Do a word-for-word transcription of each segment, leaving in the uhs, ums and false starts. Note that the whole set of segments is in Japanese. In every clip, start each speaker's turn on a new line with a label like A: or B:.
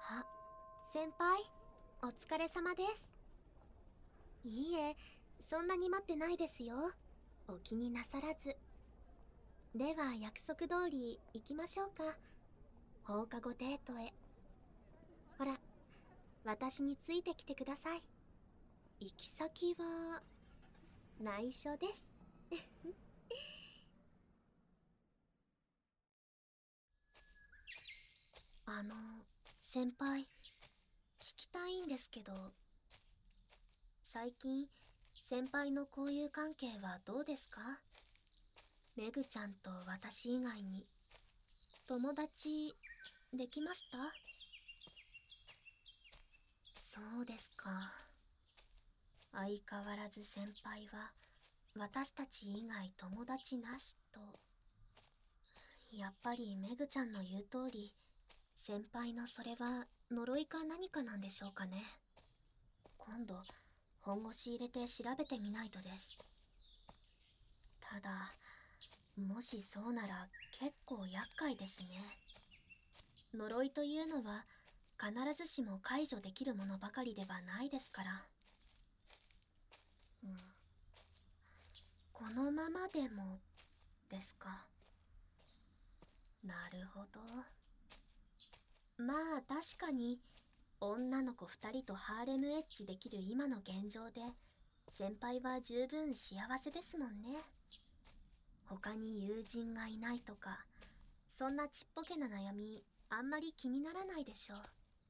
A: あ、先輩、お疲れ様です。いいえ、そんなに待ってないですよ。お気になさらず。では約束通り行きましょうか。放課後デートへ。ほら、私についてきてください。行き先は内緒です。あの、先輩、聞きたいんですけど、最近先輩の交友関係はどうですか？メグちゃんと私以外に友達できました？そうですか。相変わらず先輩は私たち以外友達なしと。やっぱりメグちゃんの言う通り、先輩のそれは呪いか何かなんでしょうかね。今度本腰入れて調べてみないとです。ただ、もしそうなら結構厄介ですね。呪いというのは必ずしも解除できるものばかりではないですから。うん、このままでもですか。なるほど。まあ確かに女の子ふたりとハーレムエッジできる今の現状で先輩は十分幸せですもんね。他に友人がいないとか、そんなちっぽけな悩みあんまり気にならないでしょう。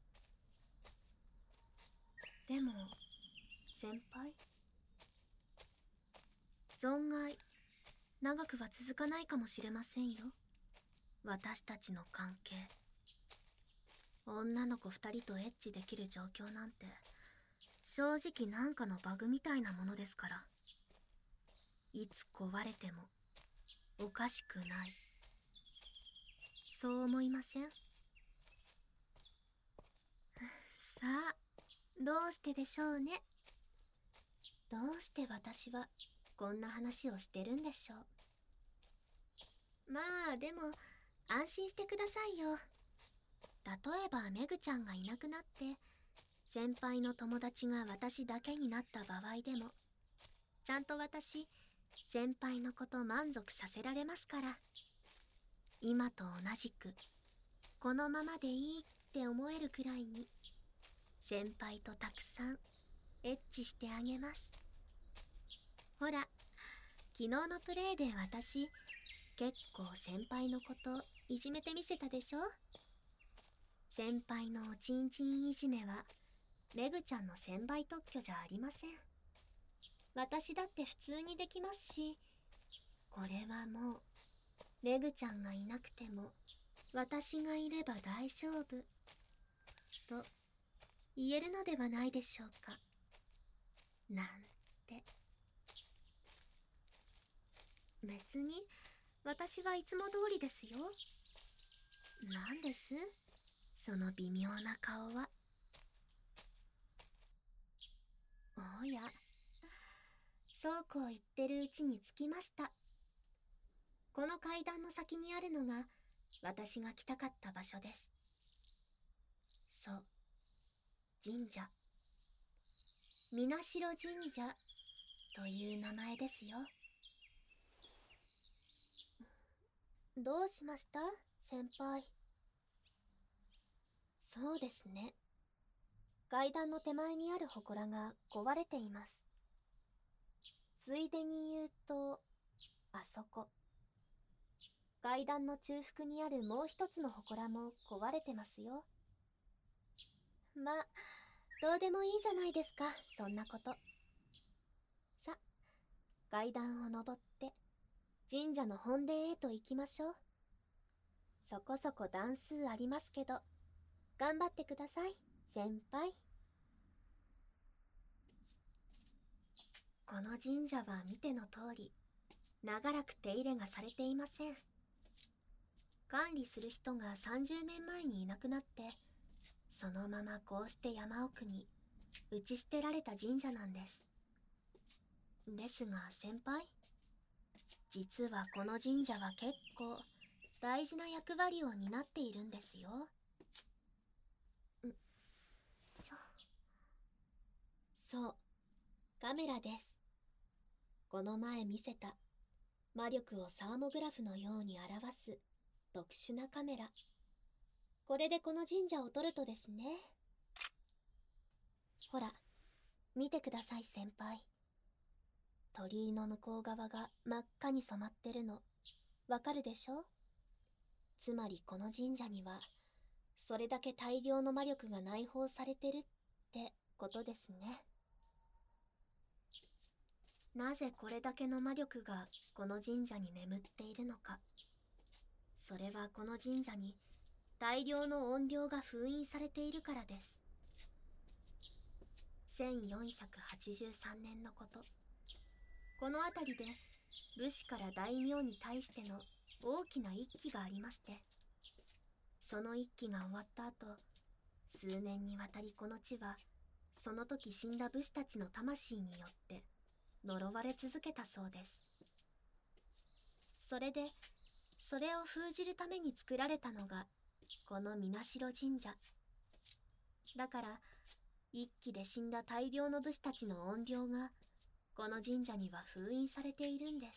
A: でも先輩、存外長くは続かないかもしれませんよ、私たちの関係。女の子ふたりとエッチできる状況なんて正直なんかのバグみたいなものですから。いつ壊れてもおかしくない、そう思いません？さあ、どうしてでしょうね。どうして私はこんな話をしてるんでしょう。まあでも安心してくださいよ。例えばメグちゃんがいなくなって先輩の友達が私だけになった場合でも、ちゃんと私先輩のこと満足させられますから。今と同じくこのままでいいって思えるくらいに先輩とたくさんエッチしてあげます。ほら、昨日のプレイで私結構先輩のこといじめてみせたでしょ。先輩のおちんちんいじめはメグちゃんの専売特許じゃありません。私だって普通にできますし、これはもうメグちゃんがいなくても私がいれば大丈夫と言えるのではないでしょうか、なんて。別に私はいつも通りですよ。なんですその微妙な顔は。おや、そうこう言ってるうちに着きました。この階段の先にあるのが私が来たかった場所です。そう、神社。みなしろ神社という名前ですよ。どうしました先輩。そうですね、階段の手前にある祠が壊れています。ついでに言うと、あそこ階段の中腹にあるもう一つの祠も壊れてますよ。まあどうでもいいじゃないですか、そんなこと。さ、階段を登って神社の本殿へと行きましょう。そこそこ段数ありますけど頑張ってください先輩。この神社は見ての通り長らく手入れがされていません。管理する人がさんじゅうねんまえにいなくなって、そのままこうして山奥に打ち捨てられた神社なんです。ですが先輩、実はこの神社は結構大事な役割を担っているんですよ。 そう、カメラです。この前見せた魔力をサーモグラフのように表す特殊なカメラ。これでこの神社を撮るとですね。ほら、見てください先輩。鳥居の向こう側が真っ赤に染まってるの、わかるでしょ？つまりこの神社には、それだけ大量の魔力が内包されてるってことですね。なぜこれだけの魔力がこの神社に眠っているのか。それはこの神社に大量の怨霊が封印されているからです。せんよんひゃくはちじゅうさんねんのこと。この辺りで武士から大名に対しての大きな一揆がありまして、その一揆が終わった後、数年にわたりこの地はその時死んだ武士たちの魂によって呪われ続けたそうです。それでそれを封じるために作られたのがこの水代神社だから、一揆で死んだ大量の武士たちの怨霊がこの神社には封印されているんです。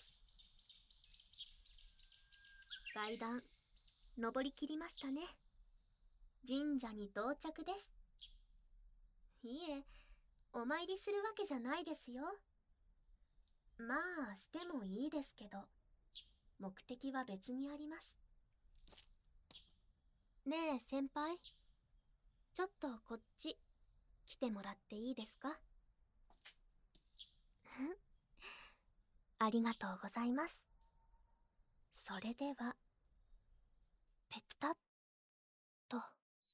A: 階段登りきりましたね。神社に到着です。いえ、お参りするわけじゃないですよ。まあしてもいいですけど、目的は別にあります。ねえ先輩、ちょっとこっち来てもらっていいですか？ありがとうございます。それではペタッと。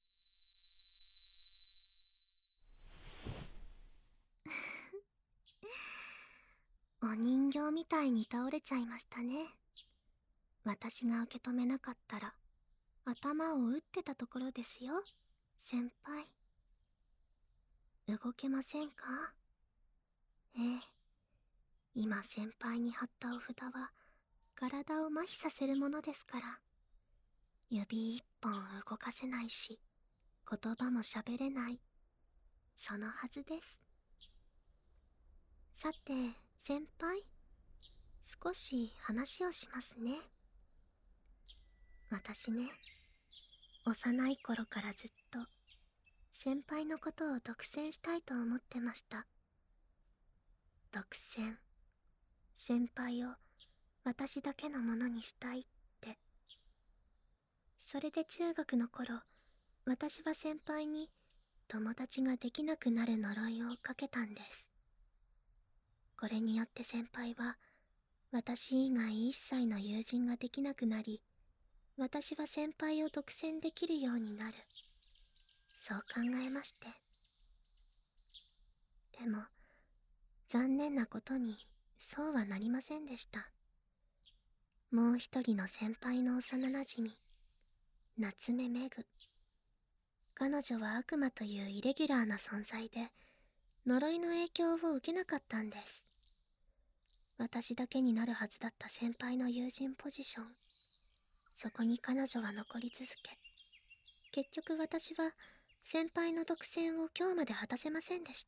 A: お人形みたいに倒れちゃいましたね。私が受け止めなかったら頭を打ってたところですよ、先輩。動けませんか？ええ、今先輩に貼ったお札は体を麻痺させるものですから。指一本動かせないし、言葉も喋れない、そのはずです。さて先輩、少し話をしますね。私ね、幼い頃からずっと先輩のことを独占したいと思ってました。独占、先輩を私だけのものにしたいって。それで中学の頃、私は先輩に友達ができなくなる呪いをかけたんです。これによって先輩は私以外一切の友人ができなくなり、私は先輩を独占できるようになる、そう考えまして。でも残念なことにそうはなりませんでした。もう一人の先輩の幼なじみ、夏目めぐ。彼女は悪魔というイレギュラーな存在で、呪いの影響を受けなかったんです。私だけになるはずだった先輩の友人ポジション、そこに彼女は残り続け、結局私は先輩の独占を今日まで果たせませんでした。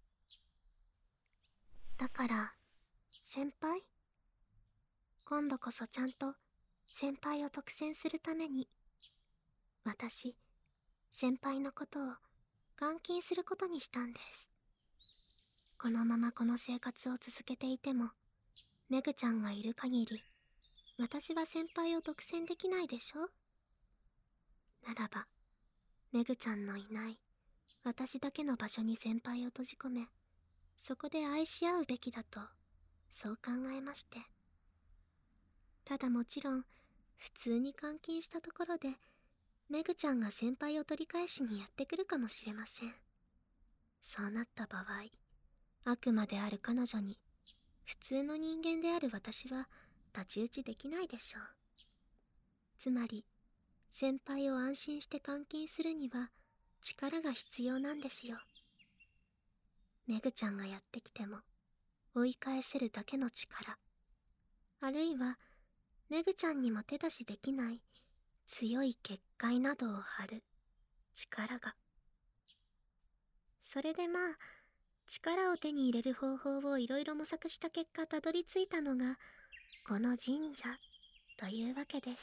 A: だから先輩、今度こそちゃんと先輩を独占するために、私先輩のことを監禁することにしたんです。このままこの生活を続けていても、めぐちゃんがいる限り私は先輩を独占できないでしょ。ならばめぐちゃんのいない私だけの場所に先輩を閉じ込め、そこで愛し合うべきだと、そう考えまして。ただもちろん普通に監禁したところでめぐちゃんが先輩を取り返しにやってくるかもしれません。そうなった場合、悪魔である彼女に普通の人間である私は太刀打ちできないでしょう。つまり先輩を安心して監禁するには力が必要なんですよ。めぐちゃんがやってきても追い返せるだけの力、あるいはめぐちゃんにも手出しできない強い結界などを張る力が。それでまあ力を手に入れる方法をいろいろ模索した結果たどり着いたのがこの神社というわけです。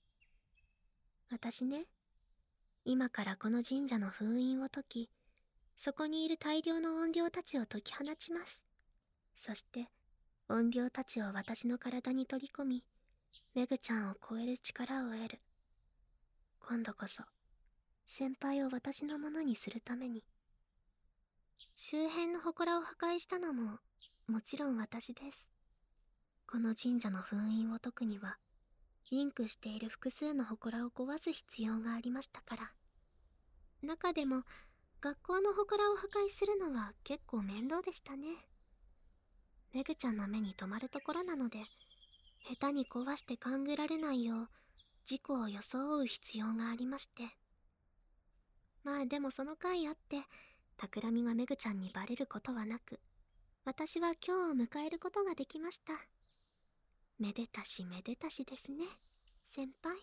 A: 私ね、今からこの神社の封印を解き、そこにいる大量の怨霊たちを解き放ちます。そして怨霊たちを私の体に取り込み、メグちゃんを超える力を得る。今度こそ先輩を私のものにするために。周辺の祠を破壊したのももちろん私です。この神社の封印を解くにはリンクしている複数の祠を壊す必要がありましたから。中でも学校の祠を破壊するのは結構面倒でしたね。メグちゃんの目に留まるところなので、下手に壊して勘ぐられないよう事故を装う必要がありまして。まあでもその甲斐あって企みがメグちゃんにバレることはなく、私は今日を迎えることができました。めでたしめでたしですね、先輩。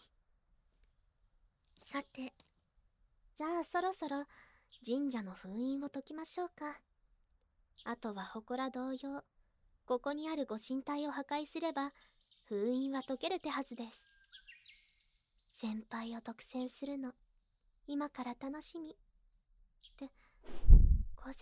A: さて、じゃあそろそろ神社の封印を解きましょうか。あとは祠同様、ここにあるご神体を破壊すれば封印は解ける手はずです。先輩を独占するの今から楽しみ。って風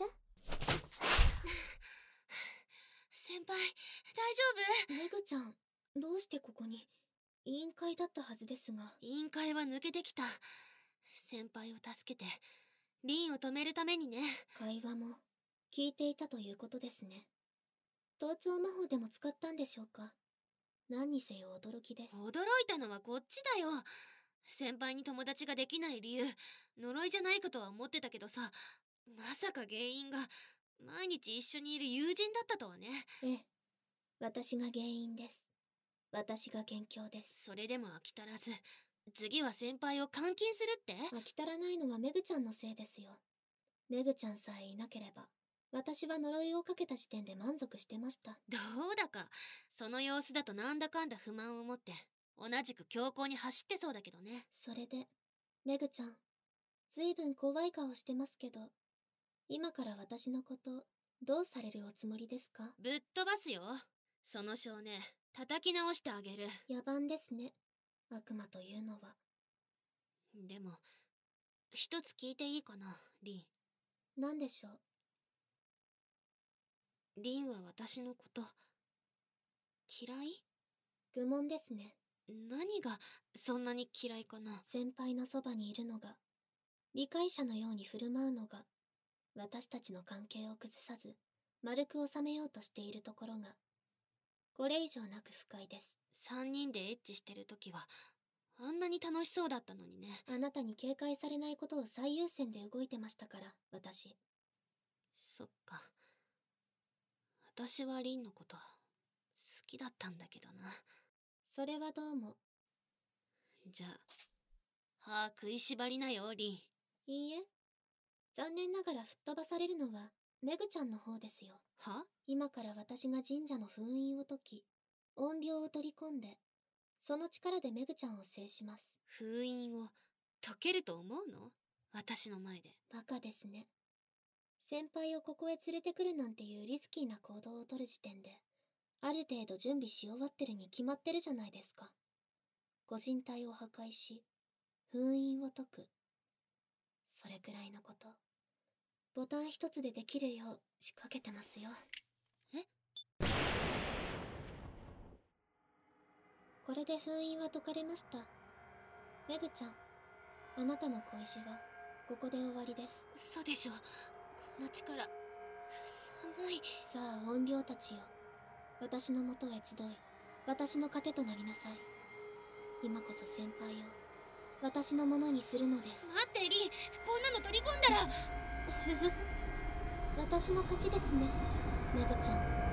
B: 先輩、大丈夫？
A: メグちゃん、どうしてここに？委員会だったはずですが。
B: 委員会は抜けてきた。先輩を助けてリンを止めるためにね。
A: 会話も聞いていたということですね。盗聴魔法でも使ったんでしょうか。何にせよ驚きです。
B: 驚いたのはこっちだよ。先輩に友達ができない理由、呪いじゃないかとは思ってたけどさ、まさか原因が毎日一緒にいる友人だったとはね。
A: ええ、私が原因です。私が元凶です。
B: それでも飽き足らず、次は先輩を監禁するって？
A: 飽き足らないのはメグちゃんのせいですよ。メグちゃんさえいなければ、私は呪いをかけた時点で満足してました。
B: どうだか、その様子だとなんだかんだ不満を持って同じく強行に走ってそうだけどね。
A: それで、メグちゃん、ずいぶん怖い顔してますけど、今から私のことどうされるおつもりですか？
B: ぶっ飛ばすよ。その少年叩き直してあげる。
A: 野蛮ですね、悪魔というのは。
B: でも一つ聞いていいかな、リ
A: ン。何でしょう？
B: リンは私のこと嫌い？
A: 愚問ですね。
B: 何がそんなに嫌いかな。
A: 先輩のそばにいるのが、理解者のように振る舞うのが、私たちの関係を崩さず丸く収めようとしているところがこれ以上なく不快です。
B: 三人でエッチしてる時はあんなに楽しそうだったのにね。
A: あなたに警戒されないことを最優先で動いてましたから、私。
B: そっか。私はリンのこと好きだったんだけどな。
A: それはどうも。
B: じゃあ歯食いしばりなよ、リン。
A: いいえ、残念ながら吹っ飛ばされるのはメグちゃんの方ですよ。
B: は？
A: 今から私が神社の封印を解き、怨霊を取り込んで、その力でメグちゃんを制します。
B: 封印を解けると思うの？私の前で。
A: バカですね。先輩をここへ連れてくるなんていうリスキーな行動を取る時点で、ある程度準備し終わってるに決まってるじゃないですか。ご神体を破壊し、封印を解く。それくらいのこと、ボタン一つでできるよう仕掛けてますよ。
B: え？
A: これで封印は解かれました。メグちゃん、あなたの小石はここで終わりです。
B: 嘘でしょ。この力、寒い。
A: さあ怨霊たちよ、私のもとへ集い、私の糧となりなさい。今こそ先輩を私のものにするのです。
B: 待ってリン、こんなの取り込んだら
A: 私の勝ちですね、メグちゃん。